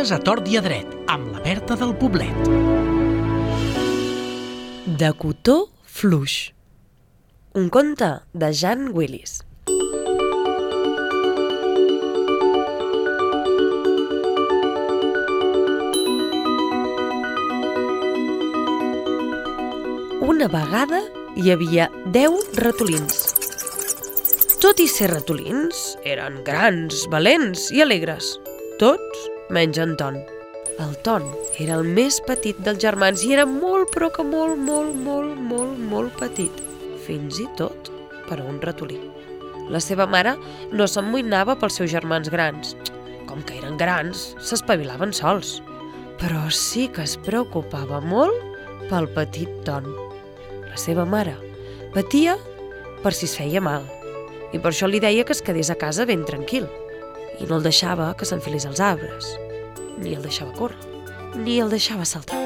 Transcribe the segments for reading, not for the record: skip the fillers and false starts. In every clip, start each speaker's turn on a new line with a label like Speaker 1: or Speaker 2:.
Speaker 1: Contes a tort i a dret, amb la Berta del Poblet.
Speaker 2: De cotó fluix. Un conte de Jan Willis. Una vegada hi havia 10 ratolins. Tot i ser ratolins, eren grans, valents i alegres. Tots menys en Ton. El Ton era el més petit dels germans i era molt, però que molt petit. Fins i tot per a un ratolí. La seva mare no s'emmoïnava pels seus germans grans. Com que eren grans, s'espavilaven sols. Però sí que es preocupava molt pel petit Ton. La seva mare patia per si es feia mal i per això li deia que es quedés a casa ben tranquil i no el deixava que s'enfilés als arbres, ni el deixava córrer, ni el deixava saltar.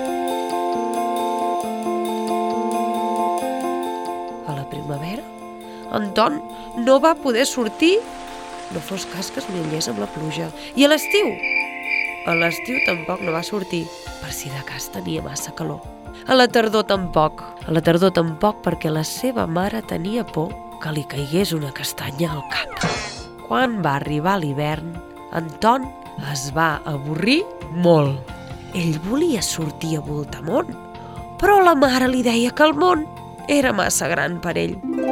Speaker 2: A la primavera, en Ton no va poder sortir, no fos cas que es mullés amb la pluja. I a l'estiu tampoc no va sortir, per si de cas tenia massa calor. A la tardor tampoc perquè la seva mare tenia por que li caigués una castanya al cap. Quan va arribar l'hivern, en Ton es va avorrir molt. Ell volia sortir a voltar món, però la mare li deia que el món era massa gran per ell.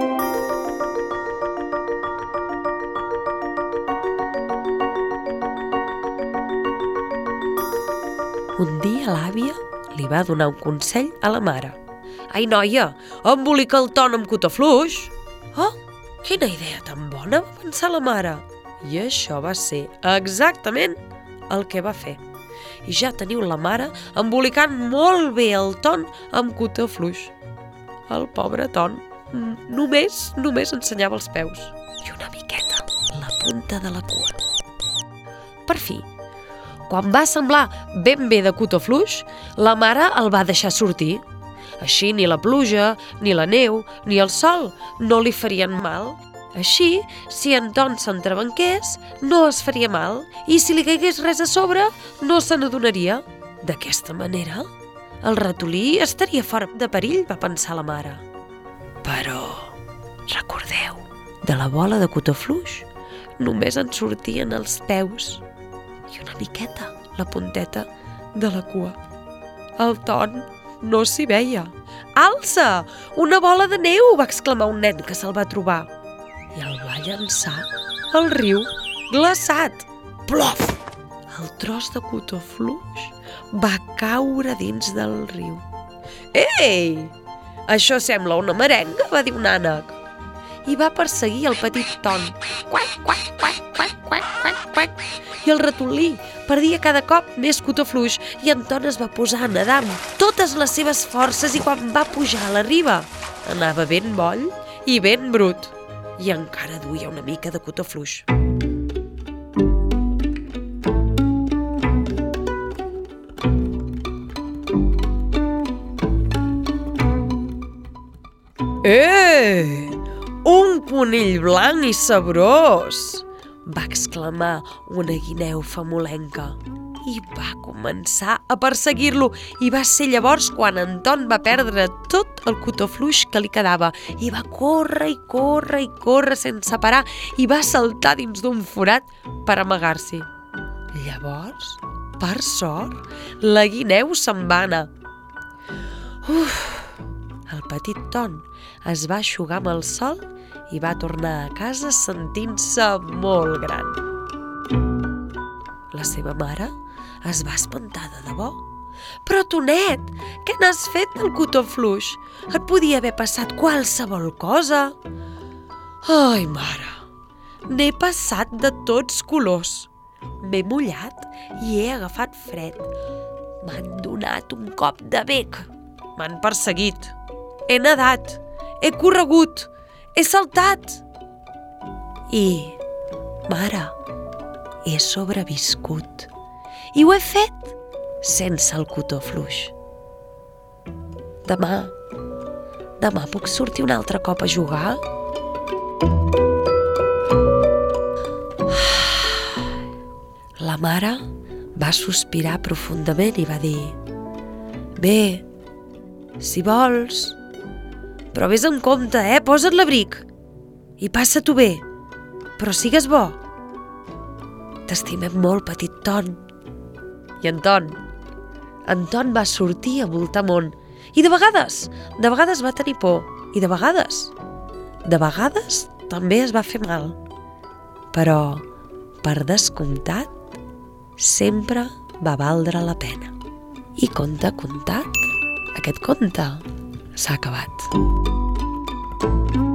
Speaker 2: Un dia l'àvia li va donar un consell a la mare. «Ai, noia, embolica el Ton amb cotó fluix!» «Oh, quina idea tan bona!» va pensar la mare. I això va ser exactament el que va fer. I ja teniu la mare embolicant molt bé el Ton amb cotó fluix. El pobre Ton només ensenyava els peus i una miqueta la punta de la cua. Per fi, quan va semblar ben bé de cotó fluix, la mare el va deixar sortir. Així ni la pluja, ni la neu, ni el sol no li farien mal. Així, si en Ton s'entrebanqués, no es faria mal, i si li caigués res a sobre, no se n'adonaria. D'aquesta manera, el ratolí estaria fora de perill, va pensar la mare. Però, recordeu, de la bola de cotó fluix només en sortien els peus i una miqueta la punteta de la cua. El Ton no s'hi veia. «Alça! Una bola de neu!» va exclamar un nen que se'l va trobar. I el va llançar al riu glaçat. Plof! El tros de cotó fluix va caure dins del riu. «Ei! Això sembla una merenga!» va dir un ànec. I va perseguir el petit Ton. Quac, quac, quac, quac, quac, quac, quac. I el ratolí perdia cada cop més cotó fluix i en Ton es va posar a nedar amb totes les seves forces i quan va pujar a la riba anava ben moll i ben brut i encara duia una mica de cotó fluix. Un conill blanc i sabrós! Va exclamar una guineu famolenca i va començar a perseguir-lo i va ser llavors quan en Ton va perdre tot el cotó fluix que li quedava i va córrer i córrer i córrer sense parar i va saltar dins d'un forat per amagar-s'hi. Llavors, per sort, la guineu se'n va anar. El petit Ton es va eixugar amb el sol i va tornar a casa sentint-se molt gran. La seva mare es va espantar de debò. «Però, Tonet, què n'has fet del cotó fluix? Et podia haver passat qualsevol cosa!» «Ai, mare, n'he passat de tots colors. M'he mullat i he agafat fred. M'han donat un cop de bec. M'han perseguit. He nedat. He corregut. He saltat. I, mare, he sobreviscut. I ho he fet sense el cotó fluix. Demà puc sortir un altre cop a jugar?» La mare Va sospirar profundament i va dir: «Bé, si vols, però vés amb compte, posa't l'abric i passa-t'ho bé, però sigues bo. T'estimem molt, petit Ton». I en Ton va sortir a voltar món i de vegades va tenir por i de vegades també es va fer mal. Però, per descomptat, sempre va valdre la pena. I conte contat, aquest conte s'ha acabat.